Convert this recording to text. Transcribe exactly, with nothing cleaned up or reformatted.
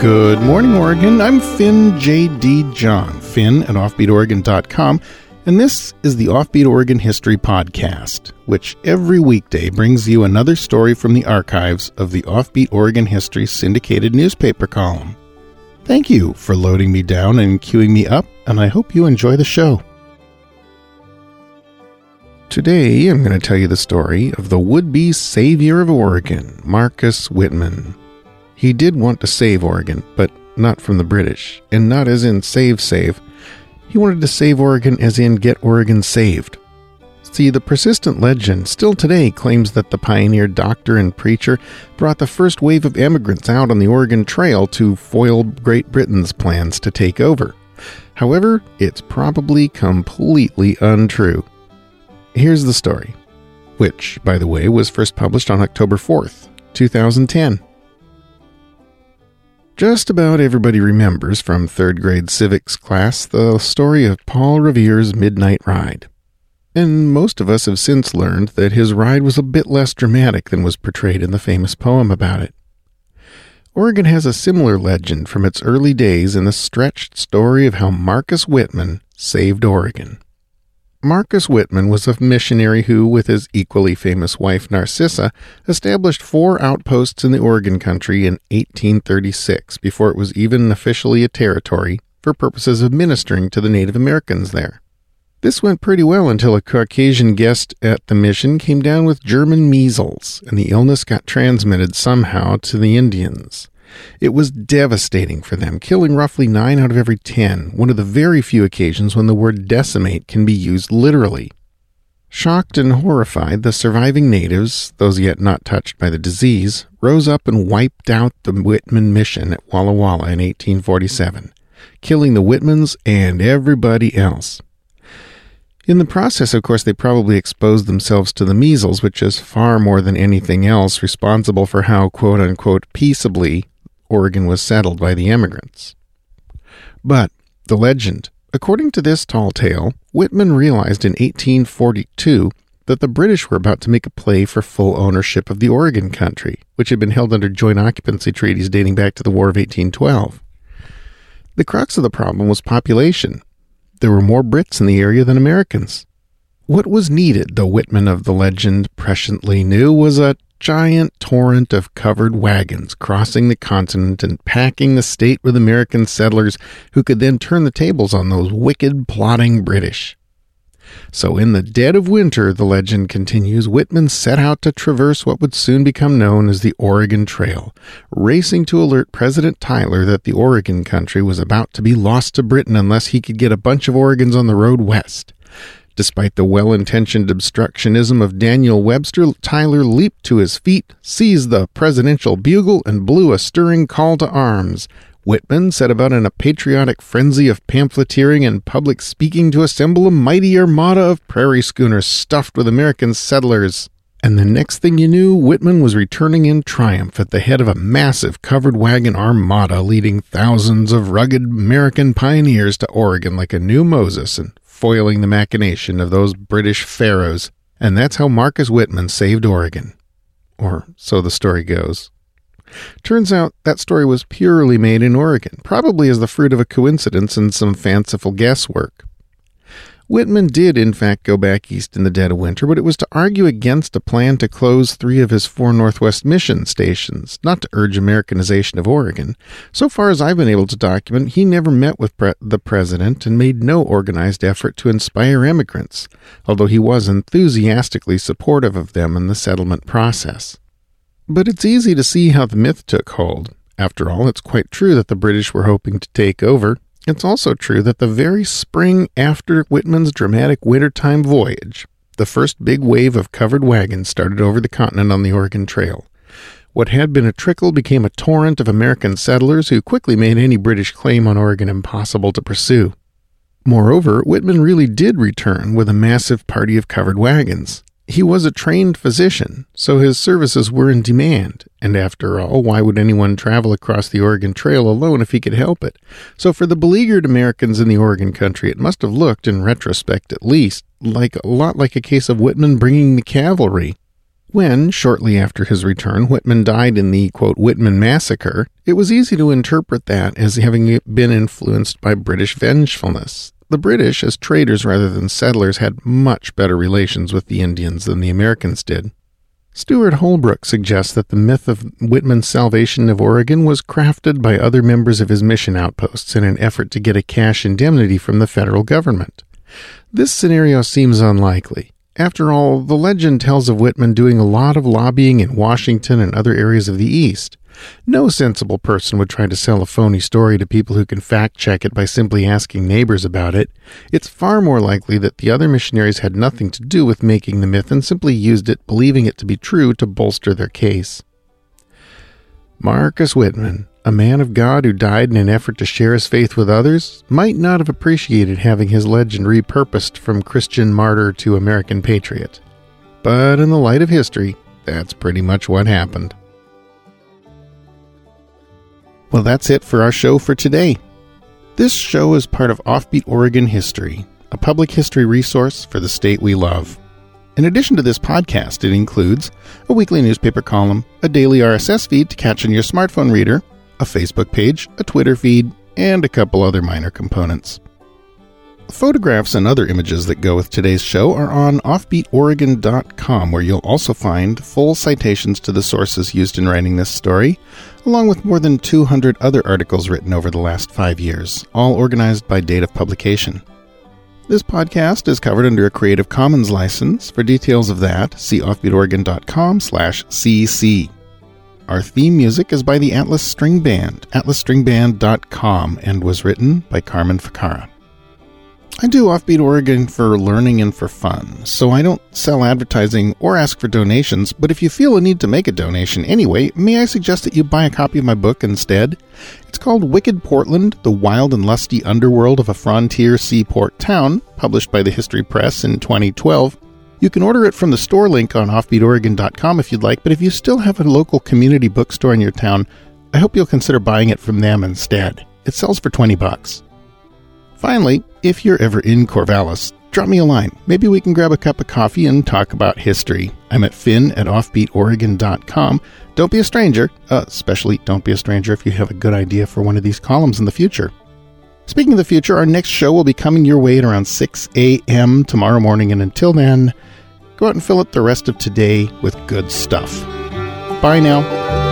Good morning, Oregon. I'm Finn J D. John, Finn at offbeat oregon dot com, and this is the Offbeat Oregon History Podcast, which every weekday brings you another story from the archives of the Offbeat Oregon History syndicated newspaper column. Thank you for loading me down and queuing me up, and I hope you enjoy the show. Today, I'm going to tell you the story of the would-be savior of Oregon, Marcus Whitman. He did want to save Oregon, but not from the British, and not as in save save. He wanted to save Oregon as in get Oregon saved. See, the persistent legend still today claims that the pioneer doctor and preacher brought the first wave of immigrants out on the Oregon Trail to foil Great Britain's plans to take over. However, it's probably completely untrue. Here's the story, which, by the way, was first published on October fourth, two thousand ten. Just about everybody remembers from third grade civics class the story of Paul Revere's midnight ride. And most of us have since learned that his ride was a bit less dramatic than was portrayed in the famous poem about it. Oregon has a similar legend from its early days in the stretched story of how Marcus Whitman saved Oregon. Marcus Whitman was a missionary who, with his equally famous wife Narcissa, established four outposts in the Oregon country in eighteen thirty-six before it was even officially a territory for purposes of ministering to the Native Americans there. This went pretty well until a Caucasian guest at the mission came down with German measles, and the illness got transmitted somehow to the Indians. It was devastating for them, killing roughly nine out of every ten, one of the very few occasions when the word decimate can be used literally. Shocked and horrified, the surviving natives, those yet not touched by the disease, rose up and wiped out the Whitman mission at Walla Walla in eighteen forty-seven, killing the Whitmans and everybody else. In the process, of course, they probably exposed themselves to the measles, which is far more than anything else responsible for how, quote-unquote, peaceably Oregon was settled by the immigrants. But the legend. According to this tall tale, Whitman realized in eighteen forty-two that the British were about to make a play for full ownership of the Oregon country, which had been held under joint occupancy treaties dating back to the War of eighteen twelve. The crux of the problem was population. There were more Brits in the area than Americans. What was needed, the Whitman of the legend presciently knew, was a giant torrent of covered wagons crossing the continent and packing the state with American settlers who could then turn the tables on those wicked, plotting British. So in the dead of winter, the legend continues, Whitman set out to traverse what would soon become known as the Oregon Trail, racing to alert President Tyler that the Oregon country was about to be lost to Britain unless he could get a bunch of Oregons on the road west. Despite the well-intentioned obstructionism of Daniel Webster, Tyler leaped to his feet, seized the presidential bugle, and blew a stirring call to arms. Whitman set about in a patriotic frenzy of pamphleteering and public speaking to assemble a mighty armada of prairie schooners stuffed with American settlers. And the next thing you knew, Whitman was returning in triumph at the head of a massive covered wagon armada leading thousands of rugged American pioneers to Oregon like a new Moses and foiling the machination of those British pharaohs. And that's how Marcus Whitman saved Oregon. Or so the story goes. Turns out that story was purely made in Oregon, probably as the fruit of a coincidence and some fanciful guesswork. Whitman did, in fact, go back east in the dead of winter, but it was to argue against a plan to close three of his four Northwest mission stations, not to urge Americanization of Oregon. So far as I've been able to document, he never met with pre- the president and made no organized effort to inspire immigrants, although he was enthusiastically supportive of them in the settlement process. But it's easy to see how the myth took hold. After all, it's quite true that the British were hoping to take over. It's also true that the very spring after Whitman's dramatic wintertime voyage, the first big wave of covered wagons started over the continent on the Oregon Trail. What had been a trickle became a torrent of American settlers who quickly made any British claim on Oregon impossible to pursue. Moreover, Whitman really did return with a massive party of covered wagons. He was a trained physician, so his services were in demand, and after all, why would anyone travel across the Oregon Trail alone if he could help it? So for the beleaguered Americans in the Oregon country, it must have looked, in retrospect at least, like a lot like a case of Whitman bringing the cavalry. When, shortly after his return, Whitman died in the, quote, Whitman Massacre, it was easy to interpret that as having been influenced by British vengefulness. The British, as traders rather than settlers, had much better relations with the Indians than the Americans did. Stuart Holbrook suggests that the myth of Whitman's salvation of Oregon was crafted by other members of his mission outposts in an effort to get a cash indemnity from the federal government. This scenario seems unlikely. After all, the legend tells of Whitman doing a lot of lobbying in Washington and other areas of the East. No sensible person would try to sell a phony story to people who can fact-check it by simply asking neighbors about it. It's far more likely that the other missionaries had nothing to do with making the myth and simply used it, believing it to be true, to bolster their case. Marcus Whitman, a man of God who died in an effort to share his faith with others, might not have appreciated having his legend repurposed from Christian martyr to American patriot. But in the light of history, that's pretty much what happened. Well, that's it for our show for today. This show is part of Offbeat Oregon History, a public history resource for the state we love. In addition to this podcast, it includes a weekly newspaper column, a daily R S S feed to catch on your smartphone reader, a Facebook page, a Twitter feed, and a couple other minor components. Photographs and other images that go with today's show are on offbeat oregon dot com, where you'll also find full citations to the sources used in writing this story, along with more than two hundred other articles written over the last five years, all organized by date of publication. This podcast is covered under a Creative Commons license. For details of that, see offbeat oregon dot com slash C C. Our theme music is by the Atlas String Band, atlas string band dot com, and was written by Carmen Ficarra. I do Offbeat Oregon for learning and for fun, so I don't sell advertising or ask for donations, but if you feel a need to make a donation anyway, may I suggest that you buy a copy of my book instead? It's called Wicked Portland, The Wild and Lusty Underworld of a Frontier Seaport Town, published by the History Press in twenty twelve. You can order it from the store link on offbeat oregon dot com if you'd like, but if you still have a local community bookstore in your town, I hope you'll consider buying it from them instead. It sells for twenty bucks. Finally, if you're ever in Corvallis, drop me a line. Maybe we can grab a cup of coffee and talk about history. I'm at finn at offbeat oregon dot com. Don't be a stranger, uh, especially don't be a stranger if you have a good idea for one of these columns in the future. Speaking of the future, our next show will be coming your way at around six a.m. tomorrow morning, and until then, go out and fill up the rest of today with good stuff. Bye now.